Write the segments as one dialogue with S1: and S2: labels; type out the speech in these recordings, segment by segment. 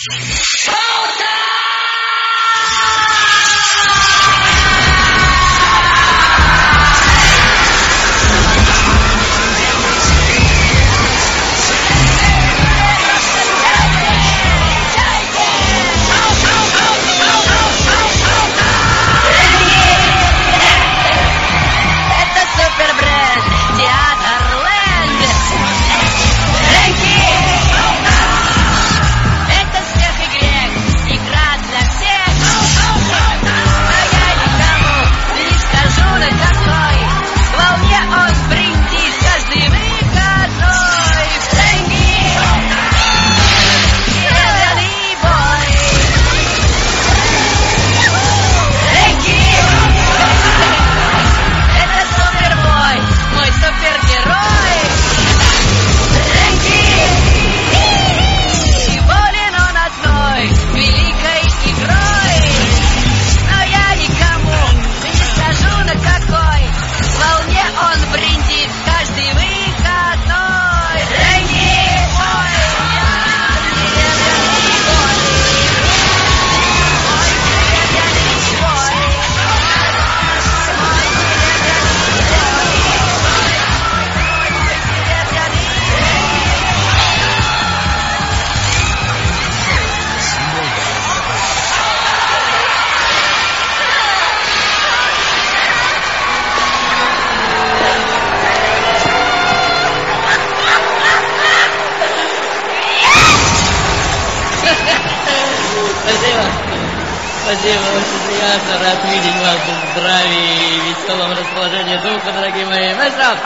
S1: Спасибо, очень приятно, рад видеть вас в здравии и веселом расположении духа, дорогие мои. Маэстро,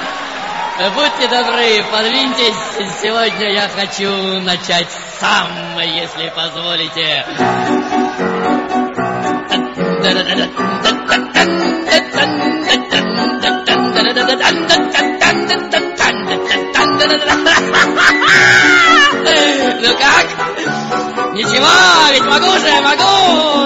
S1: будьте добры, подвиньтесь. Сегодня я хочу начать сам, если позволите. Ну как? Ничего, ведь могу же, могу!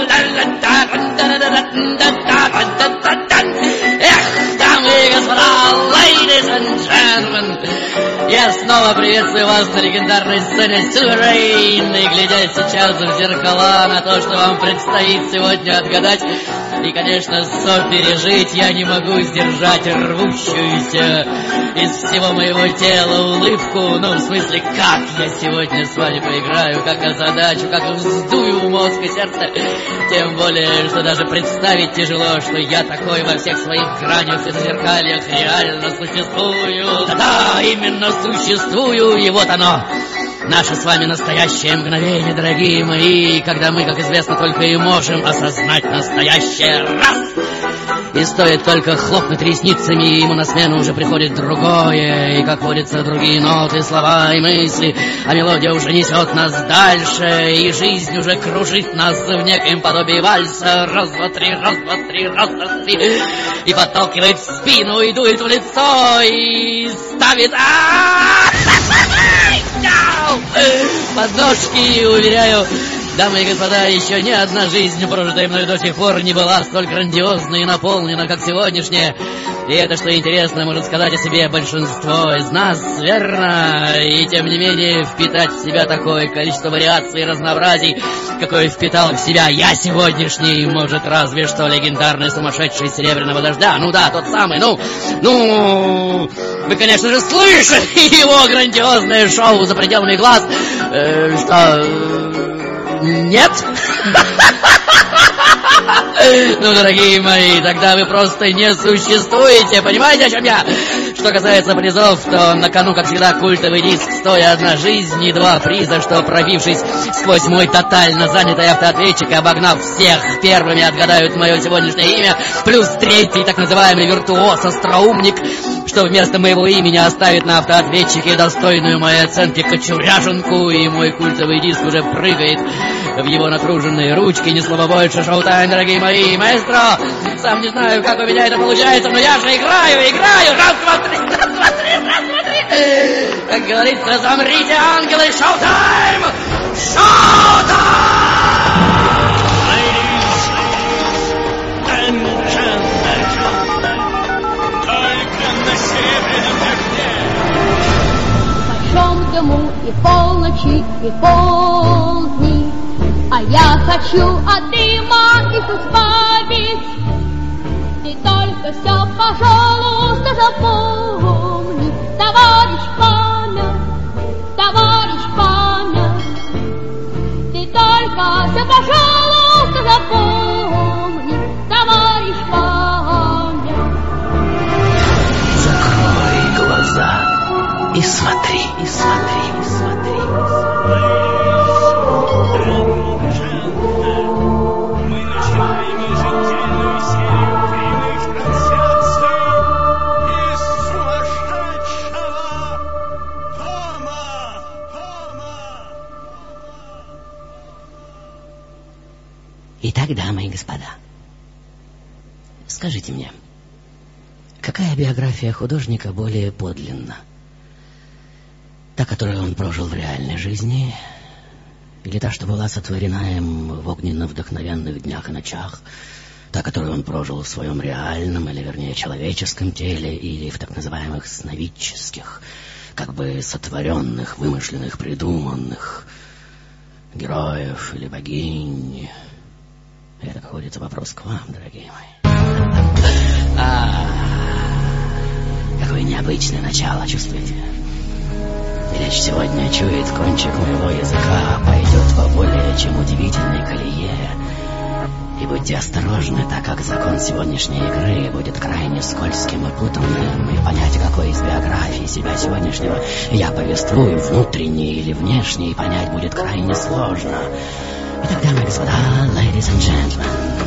S1: Эх, дамы и господа, ladies and gentlemen, я снова приветствую вас на легендарной сцене Silver Rain, и глядя сейчас в зеркала на то, что вам предстоит сегодня отгадать и, конечно, сопережить, я не могу сдержать рвущуюся из всего моего тела улыбку. Ну, в смысле, как я сегодня с вами поиграю, как озадачу, как вздую мозг и сердце. Тем более, что даже представить тяжело, что я такой во всех своих гранях и зазеркальях реально существую. Да-да, именно существую, и вот оно. Наше с вами настоящее мгновение, дорогие мои, когда мы, как известно, только и можем осознать настоящее. Раз! И стоит только хлопнуть ресницами, и ему на смену уже приходит другое, и, как водится, другие ноты, слова и мысли, а мелодия уже несет нас дальше, и жизнь уже кружит нас в некоем подобии вальса. Раз, два, три, раз, два, три, раз, два, три, и подталкивает в спину, и дует в лицо, и ставит... подножки, уверяю, дамы и господа, еще ни одна жизнь, прожитая мной до сих пор, не была столь грандиозна и наполнена, как сегодняшняя. И это, что интересно, может сказать о себе большинство из нас, верно? И тем не менее, впитать в себя такое количество вариаций и разнообразий, какое впитал в себя я сегодняшний, может, разве что легендарный сумасшедший Серебряного дождя. Ну да, тот самый, ну... Вы, конечно же, слышали его грандиозное шоу «За пределами глаз». Что... Нет? Ну, дорогие мои, тогда вы просто не существуете. Понимаете, о чем я? Что касается призов, то на кону, как всегда, культовый диск «101 одна жизнь» и 2 приза, что, пробившись сквозь мой тотально занятый автоответчик и обогнав всех, первыми отгадают мое сегодняшнее имя, плюс 3-й так называемый виртуоз-остроумник, что вместо моего имени оставит на автоответчике достойную моей оценки кочуряшенку, и мой культовый диск уже прыгает в его натруженные ручки. Ни слова больше, шоу-тайм, дорогие мои. Маэстро, сам не знаю, как у меня это получается, но я же играю. Раз, два, три, раз, два, три, раз, два, три. Как говорится, замрите, ангелы, шоу-тайм! Шоу-тайм!
S2: В большом дому и в полночи, и в полдни хочу от дыма их избавить. Ты только все, пожалуйста, запомни, товарищ Паня, ты только все, пожалуйста, запомни, товарищ Паня.
S1: Закрой глаза и смотри, и смотри, и смотри. Итак, дамы и господа, скажите мне, какая биография художника более подлинна? Та, которую он прожил в реальной жизни, или та, что была сотворена им в огненно-вдохновенных днях и ночах, та, которую он прожил в своем реальном, или вернее человеческом теле, или в так называемых сновидческих, как бы сотворенных, вымышленных, придуманных героев или богинь? Это находится вопрос к вам, дорогие мои. Какое необычное начало, чувствуете? И речь сегодня чует кончик моего языка, пойдет по более чем удивительной колее. И будьте осторожны, так как закон сегодняшней игры будет крайне скользким и путанным, и понять, какой из биографии себя сегодняшнего я повествую, внутренней или внешней, понять будет крайне сложно. Итак, дамы и господа, ladies and gentlemen,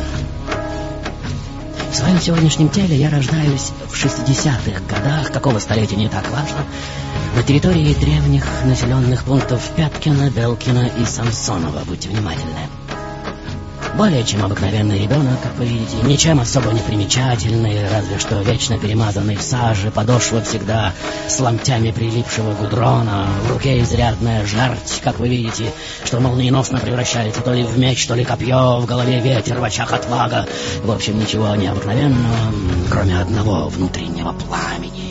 S1: в своем сегодняшнем теле я рождаюсь в 60-х годах, какого столетия не так важно, на территории древних населенных пунктов Пяткина, Белкина и Самсонова. Будьте внимательны. Более чем обыкновенный ребенок, как вы видите, ничем особо не примечательный, разве что вечно перемазанный в саже, подошва всегда с ломтями прилипшего гудрона, в руке изрядная жерть, как вы видите, что молниеносно превращается то ли в меч, то ли копье, в голове ветер, в очах отвага. В общем, ничего необыкновенного, кроме одного внутреннего пламени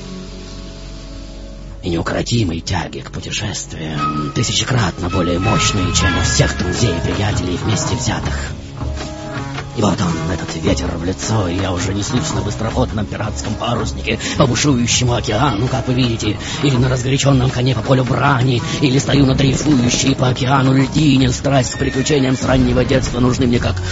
S1: и неукротимой тяги к путешествиям, тысячекратно более мощные, чем у всех друзей и приятелей вместе взятых. И вот он, этот ветер в лицо, и я уже несусь на быстроходном пиратском паруснике по бушующему океану, как вы видите, или на разгоряченном коне по полю брани, или стою на дрейфующей по океану льдине. Страсть к приключениям с раннего детства нужны мне как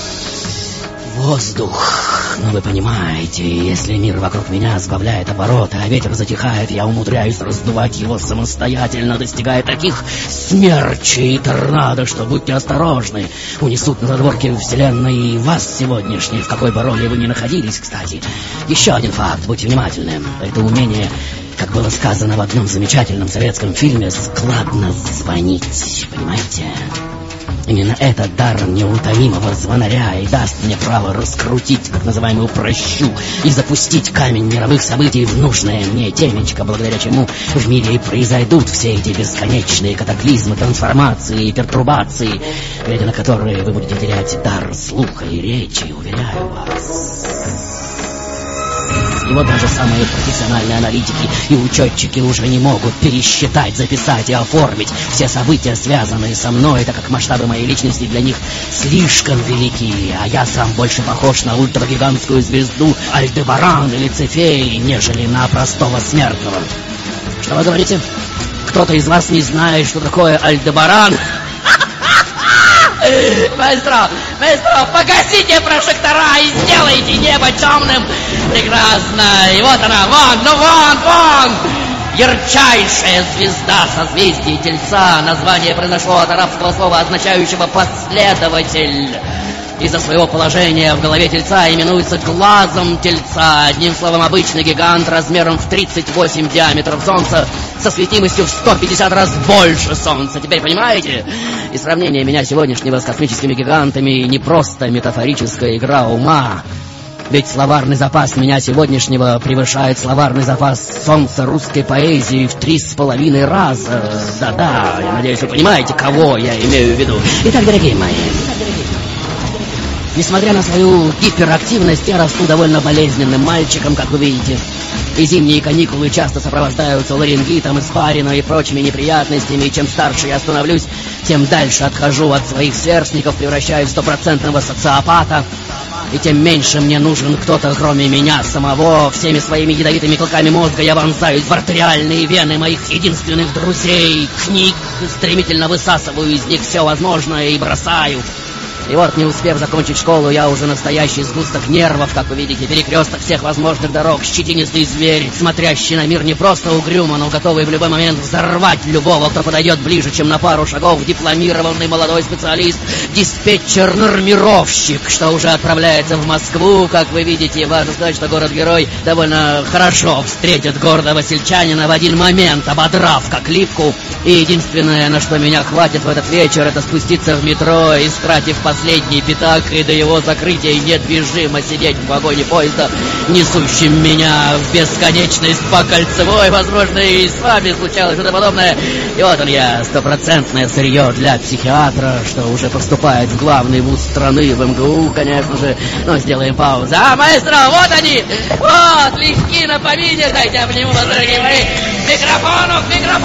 S1: воздух. Но вы понимаете, если мир вокруг меня сбавляет обороты, а ветер затихает, я умудряюсь раздувать его самостоятельно, достигая таких смерчей и торнадо, что будьте осторожны, унесут на задворки вселенной и вас сегодняшней, в какой бы роли вы ни находились, кстати. Еще один факт, будьте внимательны, это умение, как было сказано в одном замечательном советском фильме, складно звонить, понимаете? Именно этот дар неутомимого звонаря и даст мне право раскрутить так называемую прощу и запустить камень мировых событий в нужное мне темечко, благодаря чему в мире и произойдут все эти бесконечные катаклизмы, трансформации и пертурбации, глядя на которые вы будете терять дар слуха и речи, уверяю вас. И вот даже самые профессиональные аналитики и учетчики уже не могут пересчитать, записать и оформить все события, связанные со мной, так как масштабы моей личности для них слишком велики, а я сам больше похож на ультрагигантскую звезду Альдебаран или Цефей, нежели на простого смертного. Что вы говорите? Кто-то из вас не знает, что такое Альдебаран? Маэстро, погасите прожектора и сделайте небо темным. Прекрасно. И вот она, вон. Ярчайшая звезда созвездия Тельца. Название произошло от арабского слова, означающего «последователь». Из-за своего положения в голове Тельца именуется глазом Тельца. Одним словом, обычный гигант размером в 38 диаметров Солнца со светимостью в 150 раз больше Солнца. Теперь понимаете? И сравнение меня сегодняшнего с космическими гигантами не просто метафорическая игра ума. Ведь словарный запас меня сегодняшнего превышает словарный запас солнца русской поэзии в 3,5 раза. Да-да, я надеюсь, вы понимаете, кого я имею в виду. Итак, дорогие мои, несмотря на свою гиперактивность, я расту довольно болезненным мальчиком, как вы видите. И зимние каникулы часто сопровождаются ларингитом, испариной и прочими неприятностями. И чем старше я становлюсь, тем дальше отхожу от своих сверстников, превращаюсь в стопроцентного социопата. И тем меньше мне нужен кто-то, кроме меня самого. Всеми своими ядовитыми клыками мозга я вонзаюсь в артериальные вены моих единственных друзей, книг, стремительно высасываю из них все возможное и бросаю. И вот, не успев закончить школу, я уже настоящий сгусток нервов, как вы видите, перекресток всех возможных дорог, щетинистый зверь, смотрящий на мир не просто угрюмо, но готовый в любой момент взорвать любого, кто подойдет ближе, чем на пару шагов, дипломированный молодой специалист, диспетчер-нормировщик, что уже отправляется в Москву. Как вы видите, важно сказать, что город-герой довольно хорошо встретит гордого сельчанина в один момент, ободрав как липку. И единственное, на что меня хватит в этот вечер, это спуститься в метро, истратив последний пятак, и до его закрытия недвижимо сидеть в вагоне поезда, несущим меня в бесконечность по Кольцевой. Возможно, и с вами случалось что-то подобное. И вот он я, стопроцентное сырье для психиатра, что уже поступает в главный вуз страны, в МГУ, конечно же. Но сделаем паузу. А, маэстро, вот они! Вот, легки на помине. Дайте обниму вас, дорогие мои. К микрофону!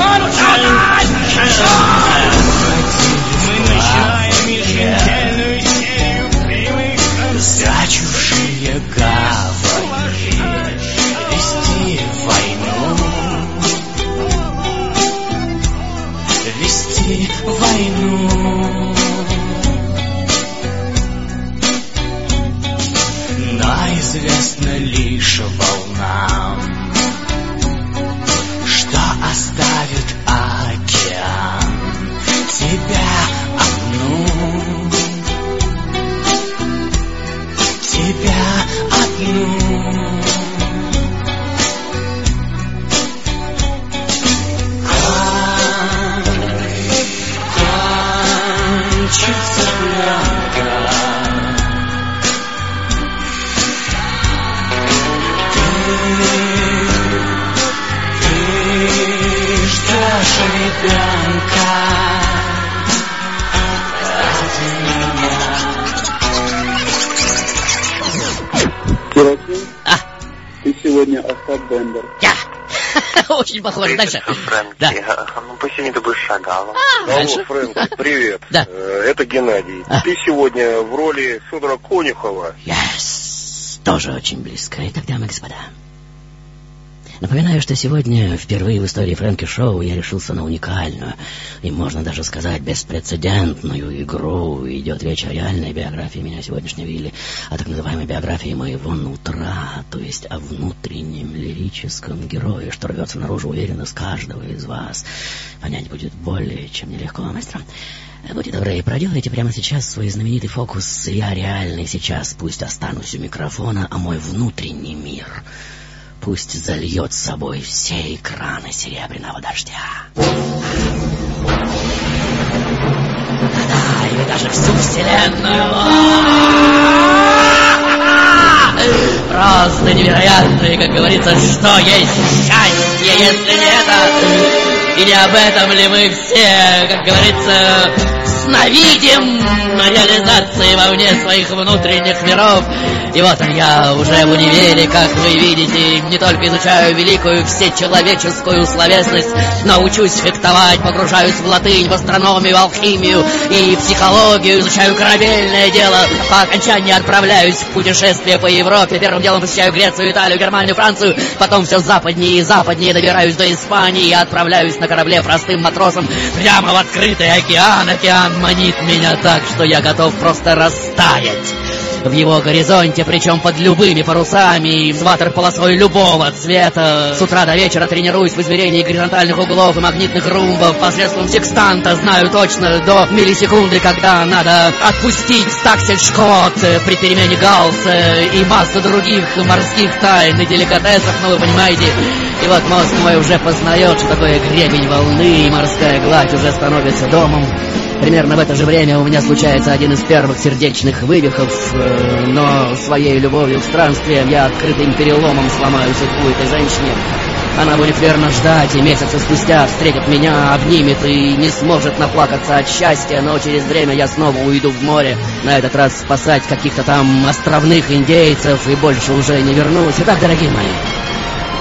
S3: За чужие гавани вести войну, вести войну. Но известно лишь волнам, что оставит океан тебя одну. Тебя одну. Кончится пленка. Ты ждешь ребенка ради меня.
S4: Серафим, ты сегодня Остап Бендер.
S1: Я! Очень похоже. Дальше.
S5: Фрэнки,
S1: Да.
S5: ну почему ты будешь шагалом?
S1: Дальше.
S4: Фрэнки, привет.
S1: Да.
S4: Это Геннадий. Ты сегодня в роли Федора Конюхова.
S1: Yes. Тоже очень близко. Итак, дамы и господа, напоминаю, что сегодня впервые в истории Фрэнки Шоу я решился на уникальную и, можно даже сказать, беспрецедентную игру. Идет речь о реальной биографии меня сегодняшнего или о так называемой биографии моего нутра, то есть о внутреннем лирическом герое, что рвется наружу уверенно с каждого из вас. Понять будет более чем нелегко, маэстро. Будьте добры, проделайте прямо сейчас свой знаменитый фокус «Я реальный сейчас». Пусть останусь у микрофона, а мой внутренний мир пусть зальет с собой все экраны серебряного дождя. Да, или даже всю вселенную. Просто невероятно, как говорится, что есть счастье, если не это. И не об этом ли мы все, как говорится, сновидим реализации вовне своих внутренних миров. И вот я уже в универе, как вы видите, не только изучаю великую всечеловеческую словесность, но учусь фехтовать, погружаюсь в латынь, в астрономию, алхимию и психологию, изучаю корабельное дело. По окончании отправляюсь в путешествие по Европе. Первым делом посещаю Грецию, Италию, Германию, Францию, потом все западнее и западнее добираюсь до Испании и отправляюсь на корабле простым матросом прямо в открытый океан. Океан манит меня так, что я готов просто растаять в его горизонте, причем под любыми парусами, с ватер-полосой любого цвета. С утра до вечера тренируюсь в измерении горизонтальных углов и магнитных румбов. Посредством секстанта знаю точно до миллисекунды, когда надо отпустить стаксель-шкот при перемене галса и массу других морских тайн и деликатесов, ну вы понимаете. И вот мозг мой уже познает, что такое гребень волны, и морская гладь уже становится домом. Примерно в это же время у меня случается один из первых сердечных вывихов, но своей любовью к странствиям я открытым переломом сломаю судьбу этой женщине. Она будет верно ждать, и месяцы спустя встретит меня, обнимет и не сможет наплакаться от счастья, но через время я снова уйду в море, на этот раз спасать каких-то там островных индейцев, и больше уже не вернусь. Итак, дорогие мои,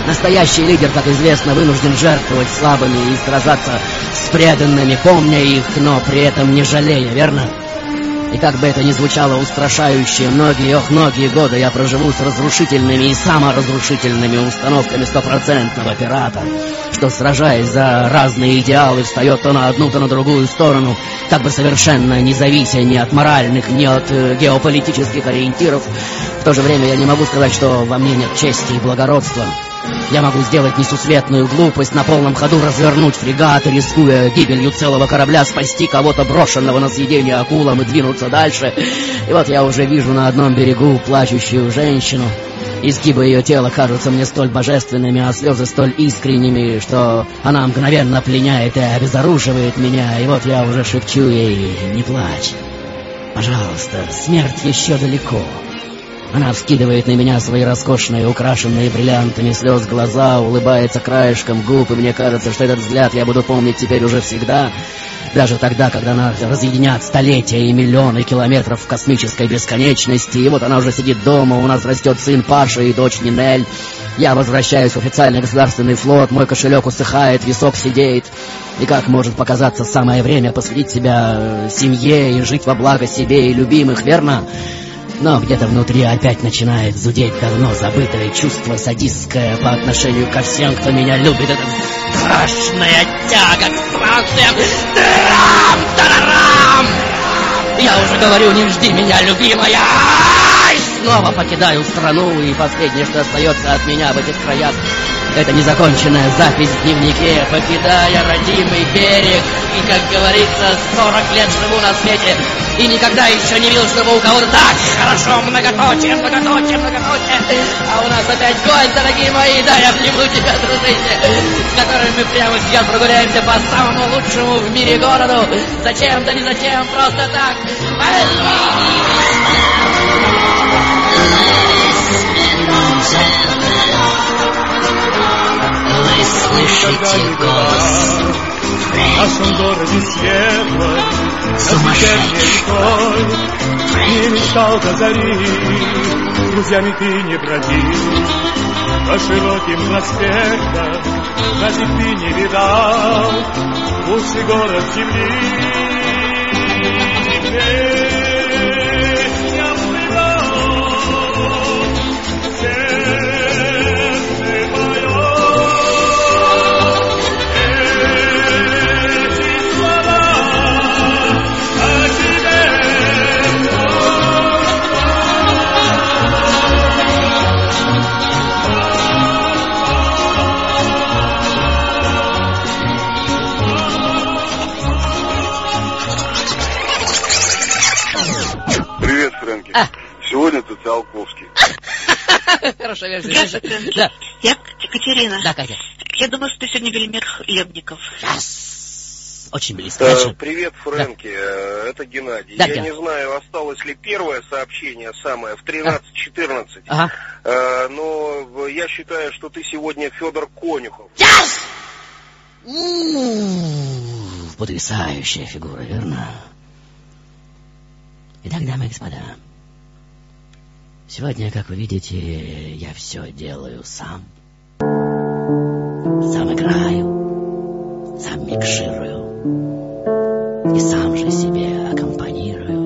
S1: Настоящий лидер, как известно, вынужден жертвовать слабыми и сражаться с преданными, помня их, но при этом не жалея, верно? И как бы это ни звучало устрашающе, многие годы я проживу с разрушительными и саморазрушительными установками стопроцентного пирата, что, сражаясь за разные идеалы, встает то на одну, то на другую сторону, как бы совершенно не завися ни от моральных, ни от геополитических ориентиров. В то же время я не могу сказать, что во мне нет чести и благородства. Я могу сделать несусветную глупость, на полном ходу развернуть фрегат, рискуя гибелью целого корабля, спасти кого-то брошенного на съедение акулам и двинуться дальше. И вот я уже вижу на одном берегу плачущую женщину. Изгибы ее тела кажутся мне столь божественными, а слезы столь искренними, что она мгновенно пленяет и обезоруживает меня. И вот я уже шепчу ей: не плачь, пожалуйста, смерть еще далеко. Она вскидывает на меня свои роскошные, украшенные бриллиантами слез глаза, улыбается краешком губ, и мне кажется, что этот взгляд я буду помнить теперь уже всегда, даже тогда, когда нас разъединят столетия и миллионы километров в космической бесконечности. И вот она уже сидит дома, у нас растет сын Паша и дочь Нинель. Я возвращаюсь в официальный государственный флот, мой кошелек усыхает, висок сидеет. И как может показаться, самое время посвятить себя семье и жить во благо себе и любимых, верно? Но где-то внутри опять начинает зудеть давно забытое чувство садистское по отношению ко всем, кто меня любит. Это страшная тяга к странствиям. Тарам! Я уже говорю: не жди меня, любимая! И снова покидаю страну, и последнее, что остается от меня в этих краях, это незаконченная запись в дневнике, покидая родимый берег. И, как говорится, 40 лет живу на свете, и никогда еще не видел, чтобы у кого-то так хорошо, многоточие. А у нас опять гость, дорогие мои, да, я обниму тебя, дружище, с которым мы прямо сейчас прогуляемся по самому лучшему в мире городу. Зачем, да не зачем, просто так. Вы слышите голос
S6: в нашем городе светло,
S1: сумасшедший.
S6: Не мечтал до зари, с друзьями ты не бродил, по широким проспектам разве ты не видал лучший город земли?
S4: Сегодня ты Циолковский.
S1: Хорошо,
S7: Здравствуйте,
S1: да.
S7: Я Екатерина.
S1: Да, Катя.
S7: Я думаю, что ты сегодня Велимир Хлебников.
S1: Yes. Очень близко.
S4: Привет, Фрэнки. Да. Это Геннадий.
S1: Да,
S4: я не знаю, осталось ли первое сообщение, самое, в 13:14.
S1: Ага.
S4: Но я считаю, что ты сегодня Федор Конюхов.
S1: Yes! Потрясающая фигура, верно? Итак, дамы и господа, сегодня, как вы видите, я все делаю сам. Сам играю, сам микширую и сам же себе аккомпанирую.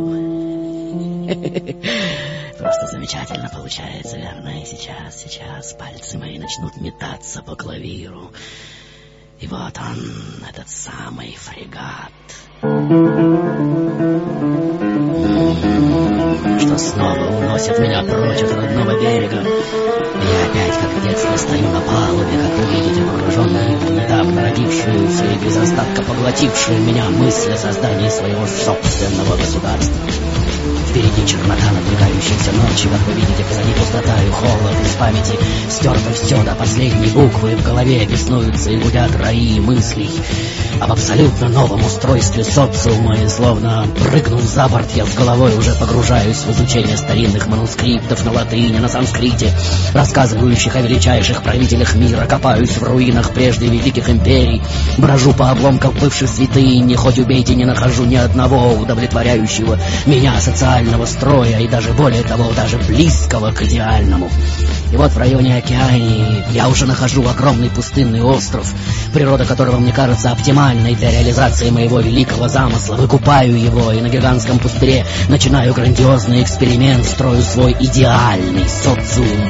S1: Просто замечательно получается, верно? И сейчас пальцы мои начнут метаться по клавиру. И вот он, этот самый фрегат, что снова уносит меня прочь от родного берега. Я опять, как в детстве, стою на палубе, как вы видите, погруженный в недавно родившуюся и без остатка поглотившую меня мысль о создании своего собственного государства. Впереди чернота надвигающейся ночи, как вы видите, позади пустота и холод, из памяти стерто все до последней буквы, в голове беснуются и гудят раи мыслей об абсолютно новом устройстве социума, и словно прыгнув за борт, я с головой уже погружаюсь в изучение старинных манускриптов на латыни, на санскрите, рассказывающих о величайших правителях мира, копаюсь в руинах прежде великих империй, брожу по обломкам бывших святынь, хоть убейте, не нахожу ни одного удовлетворяющего меня социального идеального строя, и даже более того, даже близкого к идеальному. И вот в районе Океании я уже нахожу огромный пустынный остров, природа которого мне кажется оптимальной для реализации моего великого замысла. Выкупаю его и на гигантском пустыре начинаю грандиозный эксперимент, строю свой идеальный социум.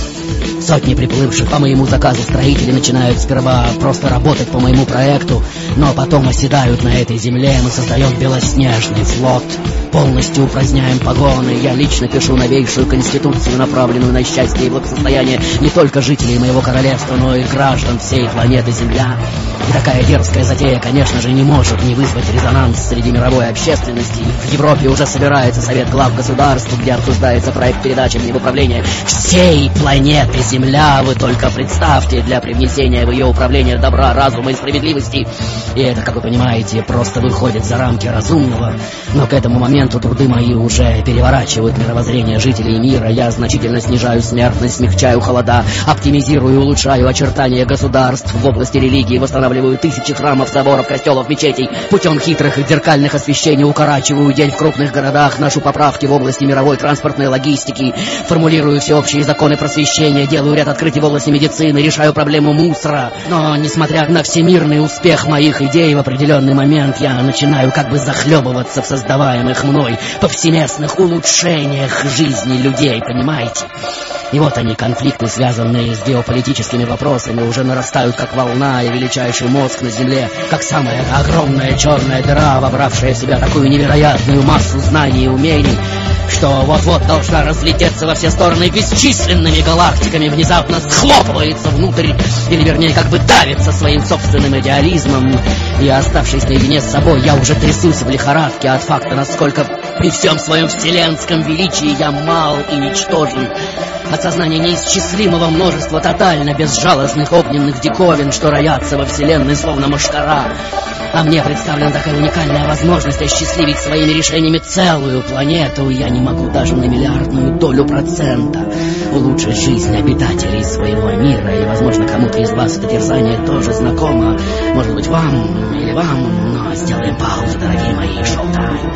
S1: Сотни приплывших по моему заказу строители начинают сперва просто работать по моему проекту, но потом оседают на этой земле. Мы создаем белоснежный флот, полностью упраздняем погоны. Я лично пишу новейшую конституцию, направленную на счастье и благосостояние не только жителей моего королевства, но и граждан всей планеты Земля. И такая дерзкая затея, конечно же, не может не вызвать резонанс среди мировой общественности. В Европе уже собирается Совет глав государств, где обсуждается проект передачи мне в управление всей планеты Земля. Вы только представьте, для привнесения в ее управление добра, разума и справедливости. И это, как вы понимаете, просто выходит за рамки разумного. Но к этому моменту труды мои уже переворачивают мировоззрение жителей мира. Я значительно снижаю смертность, смягчаю холода, оптимизирую и улучшаю очертания государств в области религии, восстанавливаю тысячи храмов, соборов, костелов, мечетей. Путем хитрых и зеркальных освещений укорачиваю день в крупных городах, ношу поправки в области мировой транспортной логистики, формулирую всеобщие законы просвещения, делаю ряд открытий в области медицины, решаю проблему мусора. Но, несмотря на всемирный успех моих идей, в определенный момент я начинаю как бы захлебываться в создаваемых мной повсеместных улучшениях жизни людей, понимаете? И вот они, конфликты, связанные с геополитическими вопросами, уже нарастают как волна, и величайший мозг на Земле, как самая огромная черная дыра, вобравшая в себя такую невероятную массу знаний и умений, что вот-вот должна разлететься во все стороны бесчисленными галактиками, внезапно схлопывается внутрь, или вернее как бы давится своим собственным идеализмом. И оставшись наедине с собой, я уже трясусь в лихорадке от факта, насколько при всем своем вселенском величии я мал и ничтожен. От сознания неисчислимого множества тотально безжалостных огненных диковин, что роятся во вселенной словно мошкара. А мне представлена такая уникальная возможность осчастливить своими решениями целую планету. Я не могу даже на миллиардную долю процента улучшить жизнь обитателей своего мира. И, возможно, кому-то из вас это терзание тоже знакомо. Может быть, вам или вам. Но сделаем паузу, дорогие мои. Шоу-тайм.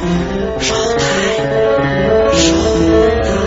S1: Шоу-тайм. Шоу-тайм.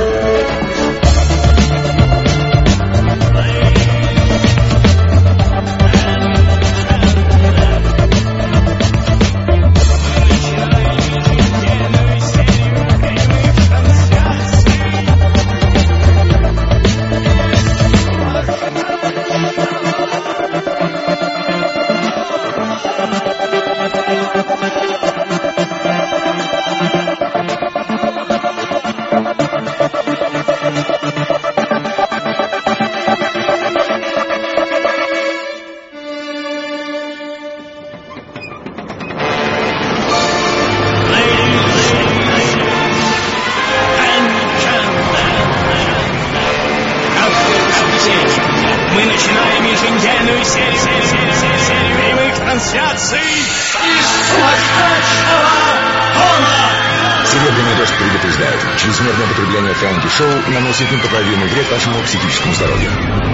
S8: Чрезмерное потребление фэнки-шоу наносит непоправимый вред вашему психическому здоровью.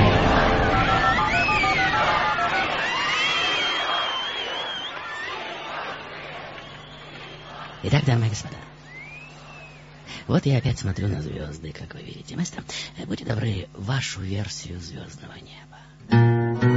S1: Итак, дамы и господа, вот я опять смотрю на звезды, как вы видите. Мастер, будьте добры, вашу версию звездного неба.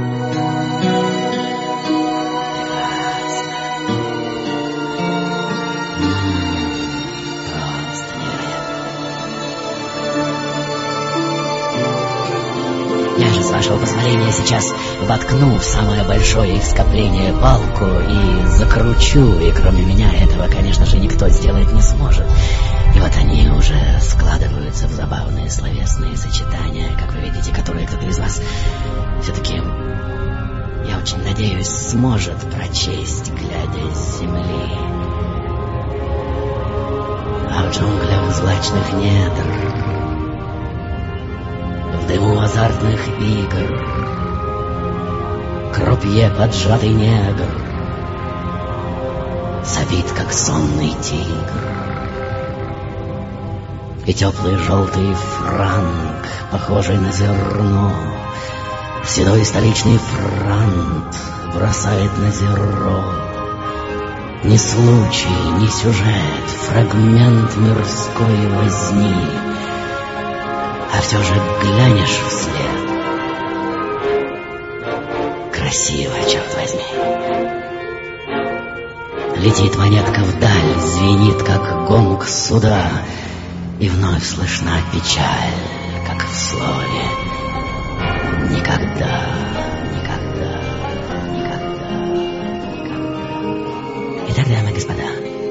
S1: Я же, с вашего позволения, сейчас воткну в самое большое их скопление палку и закручу, и кроме меня этого, конечно же, никто сделать не сможет. И вот они уже складываются в забавные словесные сочетания, как вы видите, которые кто-то из вас все-таки, я очень надеюсь, сможет прочесть, глядя с земли. А в джунглях злачных недр, в дыму азартных игр, крупье поджатый негр, забит, как сонный тигр. И теплый желтый франк, похожий на зерно, седой столичный франт бросает на зеро Ни случай, ни сюжет, фрагмент мирской возни. А все же глянешь вслед. Красиво, черт возьми. Летит монетка вдаль, звенит, как гонг суда, и вновь слышна печаль, как в слове. Никогда, никогда, никогда, никогда. Итак, дамы и господа,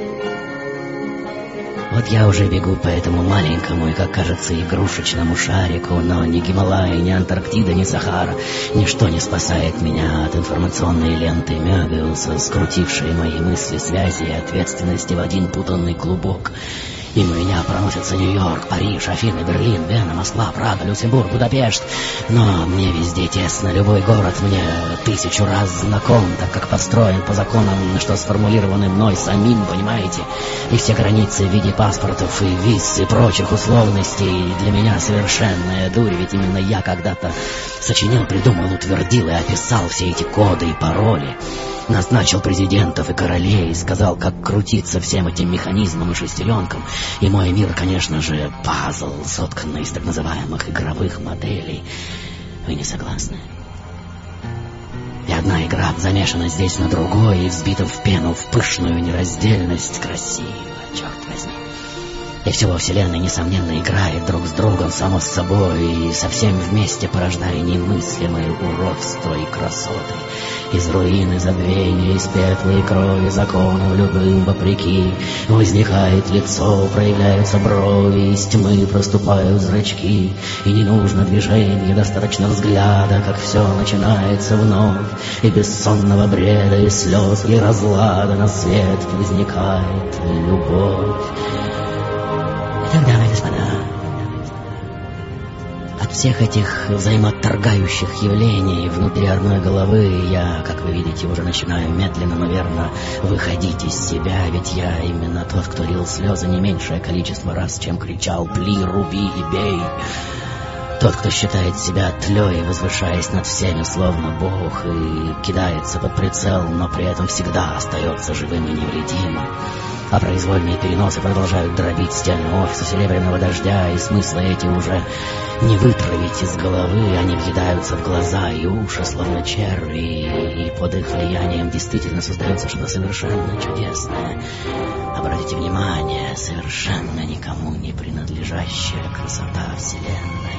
S1: вот я уже бегу по этому маленькому и, как кажется, игрушечному шарику, но ни Гималай, ни Антарктида, ни Сахара, ничто не спасает меня от информационной ленты Мёбиуса, скрутившей мои мысли, связи и ответственности в один путанный клубок. Мимо меня проносятся Нью-Йорк, Париж, Афины, Берлин, Вена, Москва, Прага, Люксембург, Будапешт. Но мне везде тесно, любой город мне 1000 раз знаком, так как построен по законам, что сформулированы мной самим, понимаете? И все границы в виде паспортов и виз и прочих условностей для меня совершенная дурь, ведь именно я когда-то сочинил, придумал, утвердил и описал все эти коды и пароли. Назначил президентов и королей, сказал, как крутиться всем этим механизмам и шестеренкам. И мой мир, конечно же, пазл, сотканный из так называемых игровых моделей. Вы не согласны? И одна игра замешана здесь на другой и взбита в пену, в пышную нераздельность. Красиво, черт возьми. И все во вселенной, несомненно, играет друг с другом, само с собой, и совсем вместе порождая немыслимые уродства и красоты. Из руины забвения, из пепла и крови законов любым вопреки возникает лицо, проявляются брови, из тьмы проступают зрачки, и не нужно движения, достаточно взгляда, как все начинается вновь, и без сонного бреда, и слез, и разлада на свет возникает любовь. Итак, дамы и господа, от всех этих взаимоторгающих явлений внутри одной головы я, как вы видите, уже начинаю медленно, но верно выходить из себя, ведь я именно тот, кто лил слезы не меньшее количество раз, чем кричал «Пли, руби и бей». Тот, кто считает себя тлей, возвышаясь над всеми, словно Бог, и кидается под прицел, но при этом всегда остается живым и невредимым. А произвольные переносы продолжают дробить стены офиса Серебряного дождя, и смыслы эти уже не вытравить из головы, они въедаются в глаза и уши, словно черви, и под их влиянием действительно создается что-то совершенно чудесное. Обратите внимание, совершенно никому не принадлежащая красота Вселенной.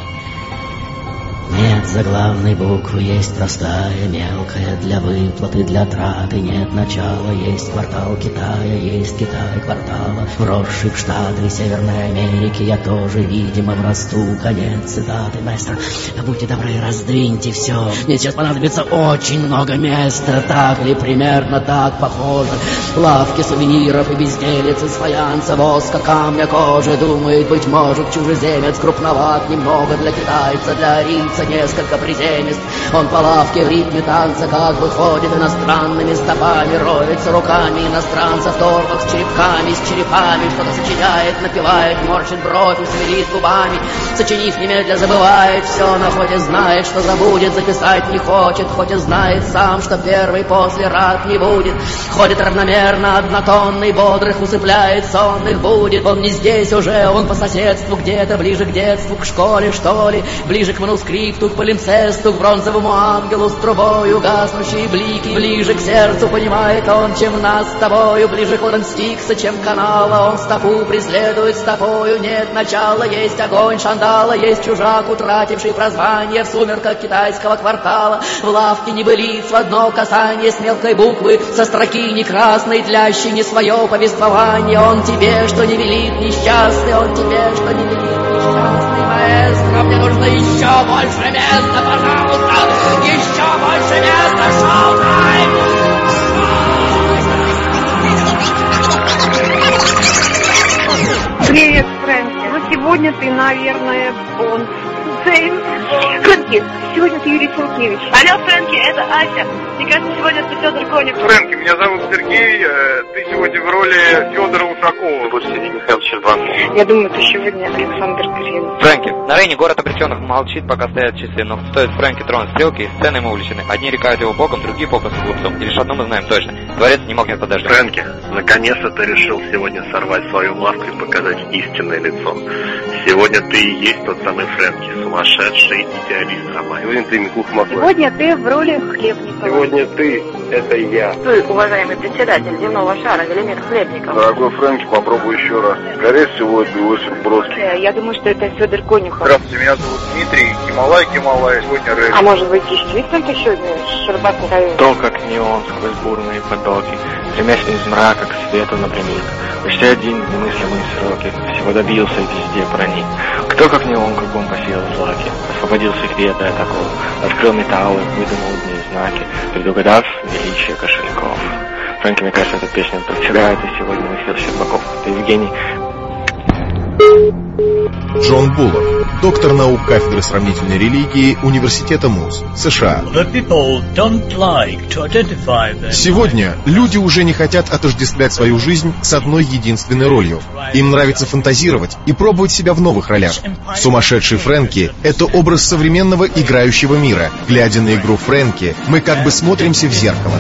S1: Нет заглавной буквы, есть простая, мелкая, для выплаты, для траты. Нет начала, есть квартал Китая, есть Китай квартала, вросший в Штаты Северной Америки. Я тоже, видимо, врасту. Конец цитаты, маэстро. Будьте добры, раздвиньте все. Мне сейчас понадобится очень много места. Так ли примерно так похоже? Лавки сувениров и безделицы, слоянца, воска, камня, кожи. Думает, быть может, чужеземец крупноват немного для китайца, для арийца несколько приземист. Он по лавке в ритме танца как бы ходит иностранными стопами, роется руками иностранца в торбах с черепами, что-то сочиняет, напевает, морщит бровь, усмирит губами. Сочинив, немедля забывает все, но хоть и знает, что забудет, записать не хочет, хоть и знает сам, что первый после рад не будет. Ходит равномерно, однотонный, бодрых усыпляет, сонных будет. Он не здесь уже, он по соседству, где-то ближе к детству, к школе, что ли, ближе к манускрипту, к палимпсесту, к бронзовому ангелу с трубою, гаснущие блики, ближе к сердцу, понимает он, чем нас с тобою, ближе к водам Стикса, чем канала. Он стопу преследует стопою, нет начала, есть огонь шандала, есть чужак, утративший прозвание в сумерках китайского квартала. В лавке небылиц в одно касание с мелкой буквы, со строки не красной, длящей не свое повествование. Он тебе, что не велит несчастный, он тебе, что не велит несчастный, маэстро. Мне нужно еще больше места, пожалуйста, еще больше места, шоу-тайм!
S9: Привет, Фрэнки. Ну, сегодня ты, наверное, Бонд. Сейн. Фрэнки, сегодня ты Юрий Сенкевич. Алло, Фрэнки, это Ася. Мне кажется, сегодня ты Федор Конюхов.
S4: Фрэнки, меня зовут Сергей. Ты сегодня в роли Федора Ушакова.
S5: Будешь Сергей Михайлович Щербанов.
S9: Я думаю, ты сегодня Александр Кирилл.
S10: Фрэнки. На Рейне город обреченных молчит, пока стоят часы, но стоит Фрэнки тронуть стрелки, и сцены ему увлечены. Одни рекают его боком, другие попросту глупцом. И лишь одно мы знаем точно. Дворец не мог не подождать.
S4: Фрэнки, наконец-то ты решил сегодня сорвать свою маску и показать истинное лицо. Сегодня ты и есть тот самый Фрэнки, сумасшедший идеалист романа. Сегодня ты Микух Маклай.
S9: Сегодня ты в роли Хлебникова.
S4: Сегодня ты — это я.
S9: Ты, уважаемый председатель земного шара Велимир Хлебников.
S4: Дорогой Фрэнки, попробуй еще раз. Скорее всего, это Иосиф Бродский.
S9: Я думаю, что это Федор Конюхов.
S4: Здравствуйте, меня зовут Дмитрий. Гималай, сегодня рэп.
S9: А может быть, действительно ты сегодня Щербак Михаил?
S5: То, как неон сквозь бурные потоки, стремясь из мрака к свету напрямик. Почти один в немыслимые сроки, всего добился и везде проник. Кто, как не он, кругом посеял злаки, освободил секреты от оков, открыл металлы, выдумал дни знаки, предугадав величие кошельков. Фрэнки, мне кажется, эта песня про вчера, это сегодня Михаил Щербаков. Это Евгений.
S11: Джон Буллок, доктор наук кафедры сравнительной религии Университета МУЗ, США. Сегодня люди уже не хотят отождествлять свою жизнь с одной единственной ролью. Им нравится фантазировать и пробовать себя в новых ролях. Сумасшедший Фрэнки — это образ современного играющего мира. Глядя на игру Фрэнки, мы как бы смотримся в зеркало.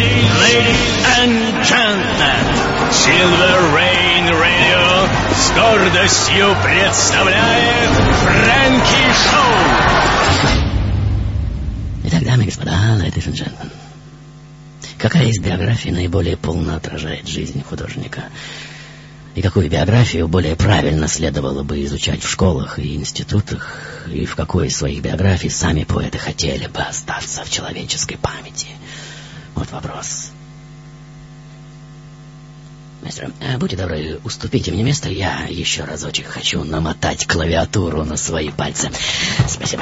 S6: С гордостью представляет Фрэнки Шоу.
S1: Итак, дамы и господа, ladies and gentlemen, какая из биографий наиболее полно отражает жизнь художника? И какую биографию более правильно следовало бы изучать в школах и институтах? И в какой из своих биографий сами поэты хотели бы остаться в человеческой памяти? Вот вопрос. Мастер, будьте добры, уступите мне место, я еще разочек хочу намотать клавиатуру на свои пальцы. Спасибо.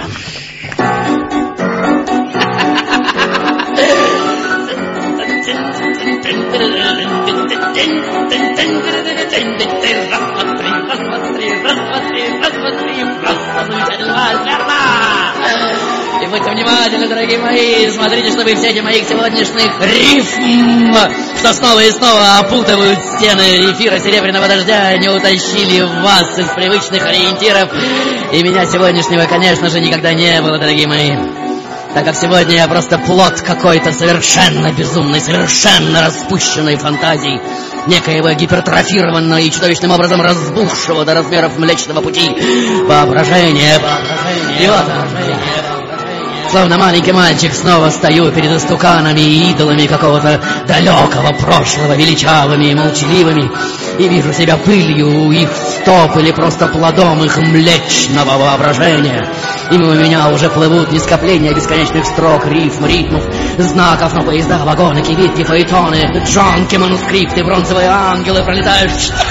S1: И будьте внимательны, дорогие мои, смотрите, чтобы все эти моих сегодняшних рифм, что снова и снова опутывают стены эфира «Серебряного дождя», не утащили вас из привычных ориентиров. И меня сегодняшнего, конечно же, никогда не было, дорогие мои. Так как сегодня я просто плод какой-то совершенно безумной, совершенно распущенной фантазии, некоего гипертрофированного и чудовищным образом разбухшего до размеров Млечного Пути воображения. И вот, словно маленький мальчик, снова стою перед истуканами и идолами какого-то далекого прошлого, величавыми и молчаливыми, и вижу себя пылью их стоп или просто плодом их млечного воображения. И мимо меня уже плывут не скопления бесконечных строк, рифм, ритмов, знаков, но поезда, вагоны, кибитки, фаэтоны, джонки, манускрипты, бронзовые ангелы пролетают,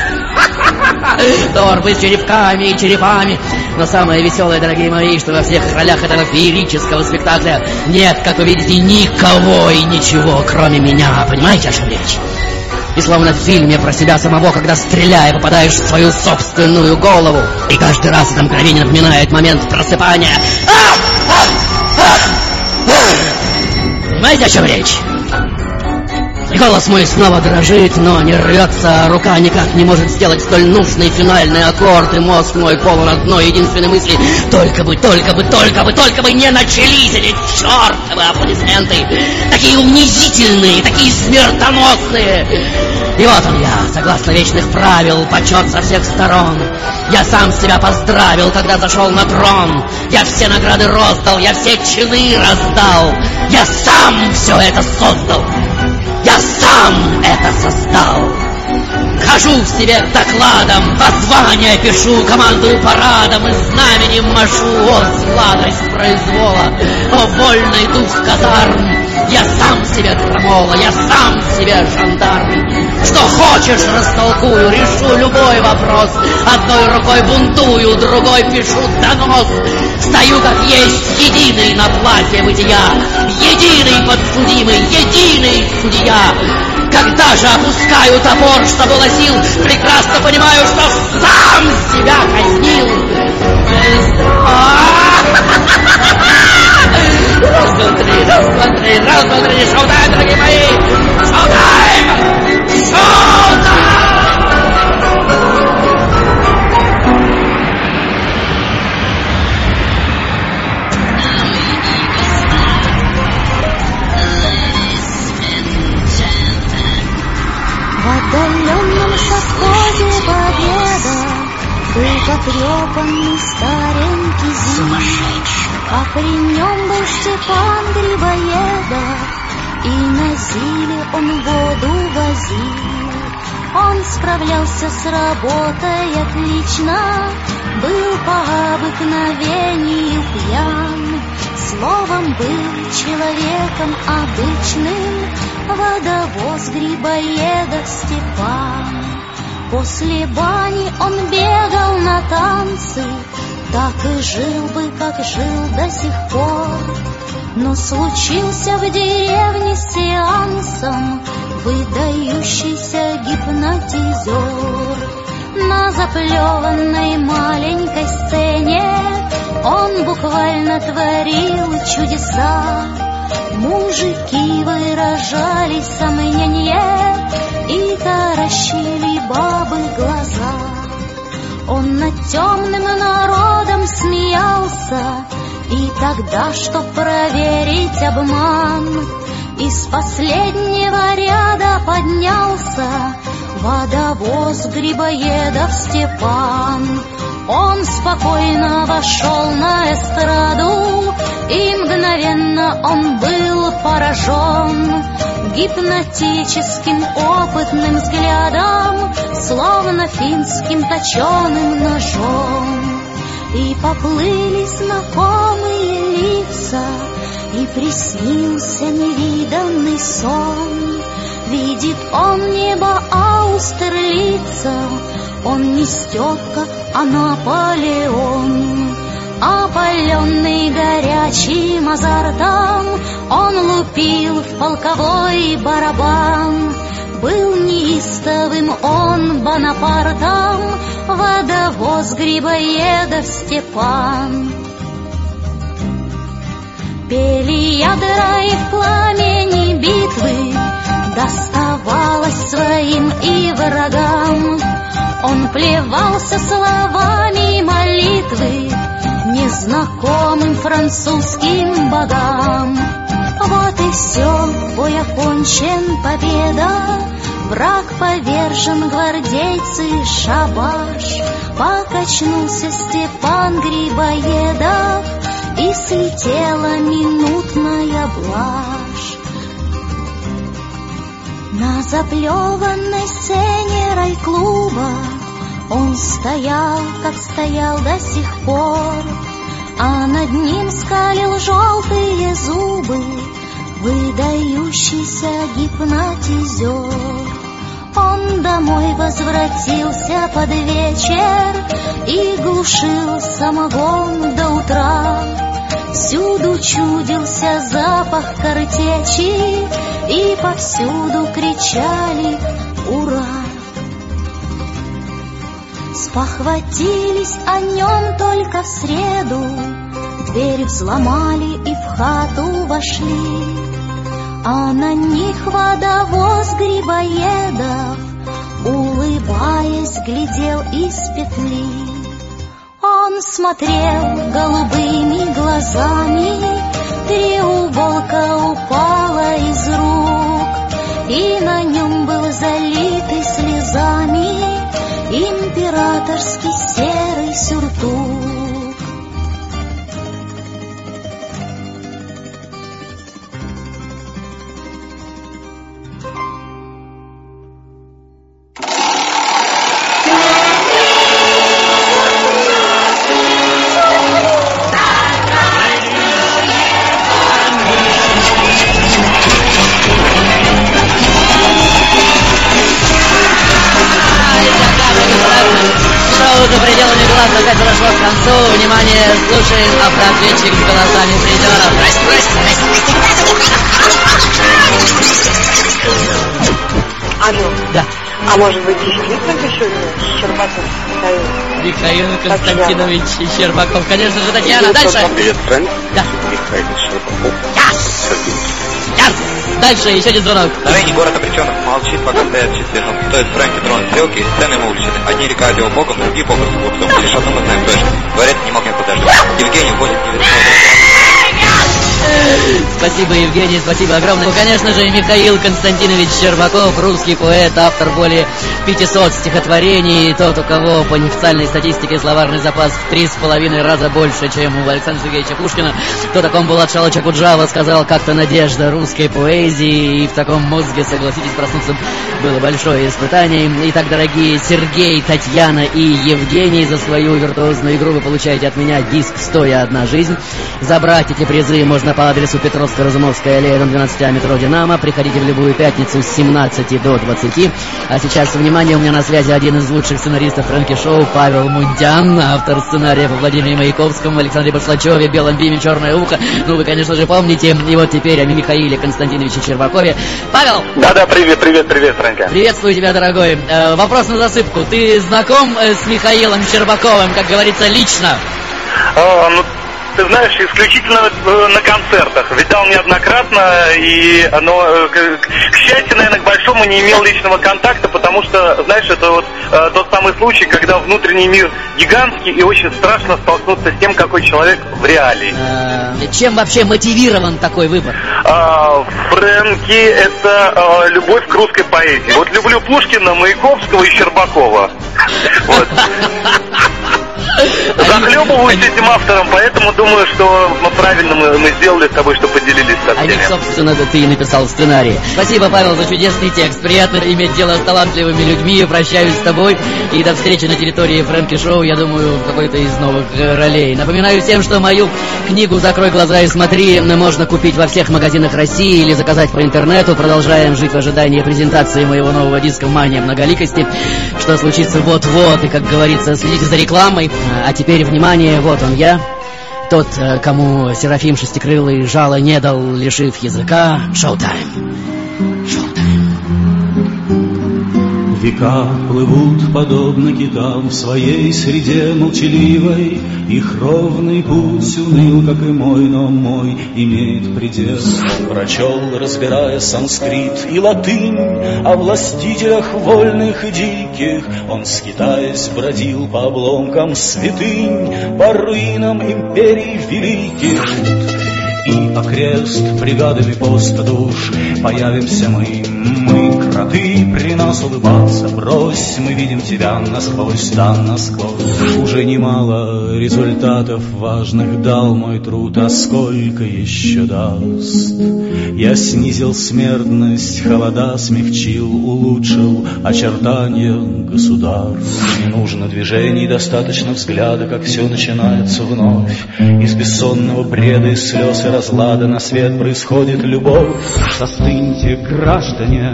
S1: торбы с черепками и черепами. Но самое веселое, дорогие мои, что во всех ролях этого феерического спектакля нет, как вы видите, никого и ничего, кроме меня. Понимаете, о чем речь? И словно в фильме про себя самого, когда, стреляя, попадаешь в свою собственную голову. И каждый раз это мгновение напоминает момент просыпания. Понимаете, о чем речь? И голос мой снова дрожит, но не рвется, рука никак не может сделать столь нужный финальный аккорд, и мозг мой полон одной единственной мысли: только бы не начались эти чертовы аплодисменты, такие унизительные, такие смертоносные. И вот он я, согласно вечных правил, почет со всех сторон. Я сам себя поздравил, когда зашел на трон. Я все награды роздал, я все чины раздал. Я сам все это создал. Я сам это создал. Хожу в себе докладом, воззвания пишу, командую парадом и знаменем машу. О, сладость произвола, о, вольный дух казарм. Я сам себе крамола, я сам себе жандарм. Что хочешь, растолкую, решу любой вопрос. Одной рукой бунтую, другой пишу донос. Стою как есть, единый на плахе бытия, единый подсудимый, единый судья. Когда же опускаю топор, что было сил, прекрасно понимаю, что сам себя казнил. пожалуйста, утренний шоу-тайм, дорогие мои! Шоу-тайм! Шоу-тайм!
S2: В отдаленном совхозе победа был потрепанный старенький зим, а при нем был Степан Грибоедов, и на зиле он воду возил. Он справлялся с работой отлично, был по обыкновению пьян, словом, был человеком обычным, водовоз Грибоедов Степан. После бани он бегал на танцы, так и жил бы, как жил до сих пор. Но случился в деревне с сеансом выдающийся гипнотизер. На заплеванной маленькой сцене он буквально творил чудеса. Мужики выражали сомнение и таращили бабы глаза. Он над темным народом смеялся, и тогда, чтоб проверить обман, из последнего ряда поднялся водовоз Грибоедов Степан. Он спокойно вошел на эстраду, и мгновенно он был поражен гипнотическим опытным взглядом, словно финским точеным ножом. И поплыли знакомые лица, и приснился невиданный сон. Видит он небо Аустерлица, он не Степка, а Наполеон. Опаленный горячим азартом, он лупил в полковой барабан. Был неистовым он Бонапартом, водовоз Грибоедов Степан. Пели ядра и в пламени битвы доставалось своим и врагам. Он плевался словами молитвы незнакомым французским богам. Вот и все, бой окончен, победа, враг повержен, гвардейцы шабаш. Покачнулся Степан Грибоедов, и слетела минутная блажь. На заплеванной сцене райклуба он стоял, как стоял до сих пор, а над ним скалил желтые зубы выдающийся гипнотизер. Он домой возвратился под вечер и глушил самогон до утра. Всюду чудился запах картечи, и повсюду кричали «Ура!». Спохватились о нем только в среду, дверь взломали и в хату вошли, а на них водовоз Грибоедов, улыбаясь, глядел из петли. Он смотрел голубыми глазами, треуголка упала из рук, и на нем был залитый слезами императорский серый сюртук.
S1: За пределами глаз опять подошло к концу. Внимание, слушаем автоответчик с голосами призеров.
S9: Алло.
S1: Да.
S9: А может быть, действительно дешевле Щербаков
S1: Михаил Константинович Щербаков. Конечно же, Татьяна. Дальше.
S4: Привет, Фрэнк.
S1: Да.
S4: Михаил Щербаков.
S1: Yes! Дальше еще один звонок.
S10: На арене город обреченных молчит, пока стоят часы, но стоит Фрэнки тронуть стрелки, сцены ему увлечены. Одни рекают его боком, другие попросту глупцом. Лишь одно мы знаем точно. Дворец не мог не подождать. Евгений вводит
S1: Спасибо, Евгений, спасибо огромное. Ну, конечно же, Михаил Константинович Щербаков, русский поэт, автор более 500 стихотворений, тот, у кого по неофициальной статистике словарный запас в 3,5 раза больше, чем у Александра Сергеевича Пушкина. Кто таком Булат Шалыч Акуджава сказал, как-то надежда русской поэзии, и в таком мозге, согласитесь, проснуться было большое испытание. Итак, дорогие Сергей, Татьяна и Евгений, за свою виртуозную игру вы получаете от меня диск «101 жизнь». Забрать эти призы можно по адресу Петровско-Разумовская аллея, дом 12А, метро «Динамо». Приходите в любую пятницу с 17 до 20. А сейчас, внимание, у меня на связи один из лучших сценаристов фрэнки-шоу Павел Мундян, автор сценария по Владимиру Маяковскому, Александре Башлачеве, Белом Биме, Черное ухо. Ну, вы, конечно же, помните. И вот теперь о Михаиле Константиновиче Щербакове. Павел!
S12: Да, привет, Фрэнка.
S1: Приветствую тебя, дорогой. Вопрос на засыпку. Ты знаком с Михаилом Щербаковым, как говорится, лично?
S12: Ты знаешь, исключительно на концертах. Видал неоднократно, но, к счастью, наверное, к большому не имел личного контакта, потому что, знаешь, это вот тот самый случай, когда внутренний мир гигантский и очень страшно столкнуться с тем, какой человек в реалии.
S1: Чем вообще мотивирован такой выбор?
S12: Фрэнки — это любовь к русской поэзии. Вот люблю Пушкина, Маяковского и Щербакова. Вот. Захлебываюсь этим автором, поэтому думаю, что правильно мы сделали с тобой, что поделились со всеми.
S1: О них, собственно, ты и написал сценарий. Спасибо, Павел, за чудесный текст. Приятно иметь дело с талантливыми людьми. Прощаюсь с тобой. И до встречи на территории Фрэнки Шоу, я думаю, в какой-то из новых ролей. Напоминаю всем, что мою книгу «Закрой глаза и смотри» можно купить во всех магазинах России или заказать по интернету. Продолжаем жить в ожидании презентации моего нового диска «Мания многоликости», что случится вот-вот. И, как говорится, следите за рекламой. А теперь, внимание, вот он я, тот, кому Серафим Шестикрылый жало не дал, лишив языка. Шоу-тайм.
S13: Века плывут подобно китам в своей среде молчаливой. Их ровный путь уныл, как и мой, но мой имеет предел. Он прочел, разбирая санскрит и латынь, о властителях вольных и диких. Он, скитаясь, бродил по обломкам святынь, по руинам империй великих. И окрест бригадами поста душ появимся мы, кроты, при нас улыбаться брось. Мы видим тебя насквозь, да, насквозь. Уже немало результатов важных дал мой труд, а сколько еще даст? Я снизил смертность, холода смягчил, улучшил очертания государств. Не нужно движений, достаточно взгляда, как все начинается вновь. Из бессонного бреда, из слез и разлада на свет происходит любовь. Застыньте, граждане,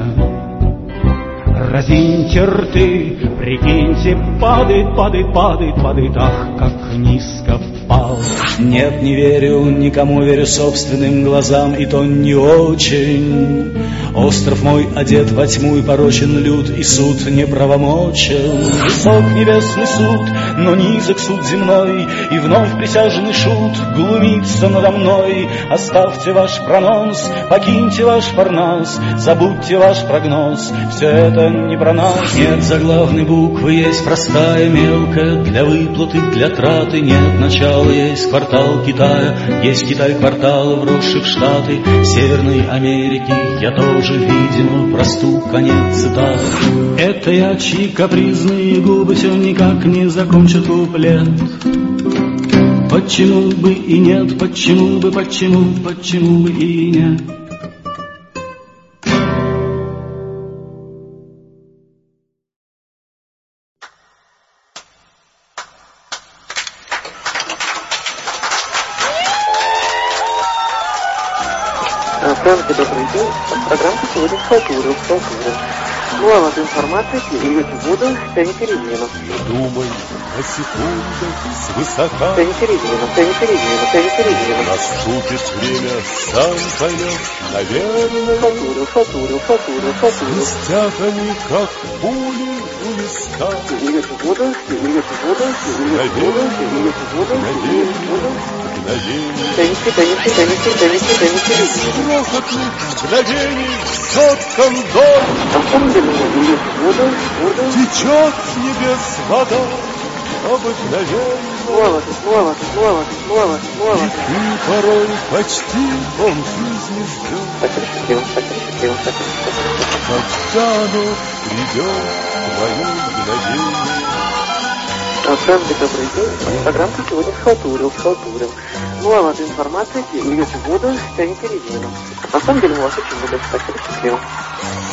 S13: разиньте рты, прикиньте, падает, ах, как низко впал. Нет, не верю никому, верю собственным глазам, и то не очень. Остров мой одет во тьму и порочен люд, и суд неправомочен. Высок небесный суд, но низок суд земной, и вновь присяжный шут глумится надо мной. Оставьте ваш пронос, покиньте ваш Парнас, забудьте ваш прогноз, все это не про нас. Нет заглавной буквы, есть простая мелкая, для выплаты, для траты нет начала. Есть квартал Китая, есть Китай квартала, вросший в Штаты Северной Америки. Я тоже, видимо, просту, конец цитаты. Это я, чьи капризные губы все никак не закончат куплет. Почему бы и нет, почему бы и нет.
S14: Фрэнки, добрый день. Программа сегодня «Халтура».
S9: Мало от информации, льете воду, тяните резину.
S6: Не думай о секундах свысока.
S9: Тяните резину, тяните резину, тяните резину.
S6: Наступит время, сам поймешь, наверное.
S9: Фатурил.
S6: Свистят они, как пули у виска.
S9: Льете воду, льете воду, льете воду, льете воду, льете воду. Тяните резину.
S6: Крохотных мгновений соткан дом.
S9: На самом деле, льете воду.
S6: Течет с небес вода обыкновенно.
S9: Мало.
S6: И ты порой почти полжизни ждешь. Когда оно придет, твое мгновение.
S9: Здравствуйте, добрый день. Программка сегодня схалтурил. Мало от информации, льете воду, тяните резину. На самом деле, у вас очень много. Спасибо, счастливо.